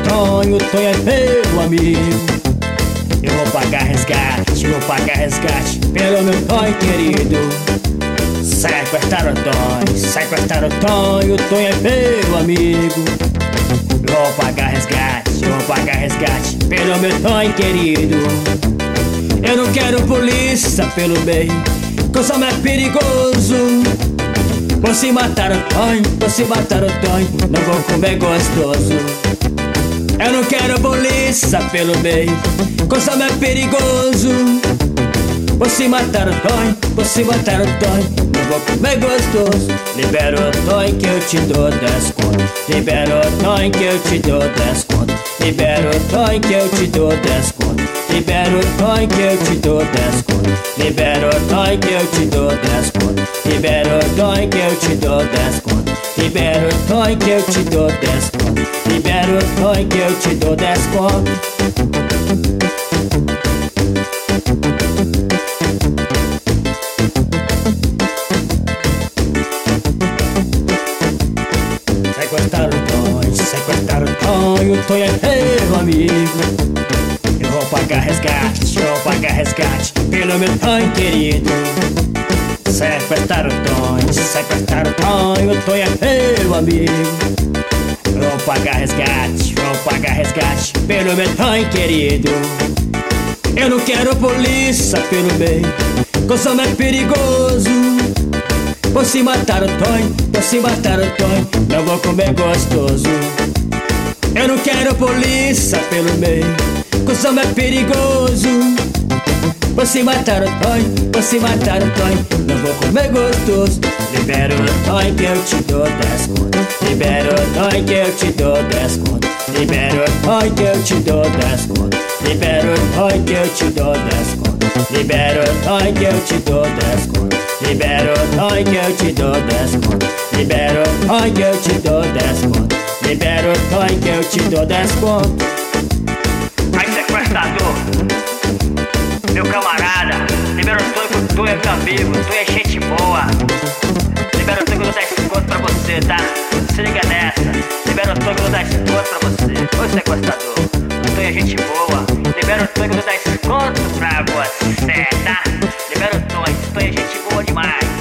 Tonho, Tonho é meu amigo. Eu vou pagar resgate pelo meu Tonho querido. Sequestraram o Tonho, Tonho é meu amigo. Eu vou pagar resgate pelo meu Tonho querido. Eu não quero polícia pelo bem, que o som é perigoso. Você matar o Tonho, não vou comer gostoso. Eu não quero polícia pelo bem, que o som é perigoso. Você matar o Tonho, não vou comer gostoso. Libera o Tonho que eu te dou 10 conto. Libera o Tonho que eu te dou 10 conto. Libera o Tonho que eu te dou 10 conto. Libera o Tonho que eu te dou 10 conto. Libera o Tonho que eu te dou 10 conto. Libera o Tonho que eu te dou 10 conto. Libera o Tonho que eu te dou 10 conto. Libera o Tonho que eu te dou 10 conto. Sequestraram o Tonho, o Tonho é meu amigo. Eu vou pagar resgate pelo meu Tonho querido. Sequestraram o Tonho, o Tonho é meu amigo. Eu vou pagar resgate pelo meu Tonho querido. Eu não quero polícia pelo bem, que o som é perigoso. Você matar o Tonho, não vou comer gostoso. Eu não quero polícia pelo bem, que o som é perigoso. Você matar o Tonho, não vou comer gostoso. Libera o Tonho que eu te dou 10 conto. Libera o Tonho que eu te dou 10 conto. Libera o Tonho que eu te dou 10 conto. Libera o Tonho que eu te dou 10 conto. Libera o Tonho que eu te dou 10 conto. Libera o Tonho que eu te dou 10 conto. Libera o Tonho que eu te dou 10 conto. Libera o Tonho que eu te dou 10 conto. Aí, sequestrador, meu camarada, libera o Tonho que o Tonho é meu amigo, o Tonho é gente boa. Libera o Tonho que eu dou 10 conto pra você, tá? Se liga nessa. Libera o Tonho que eu dou 10 conto pra você. Ô sequestrador, o Tonho é gente boa. Libera o Tonho que eu dou 10 conto pra você, tá? Libera o Tonho é gente boa demais.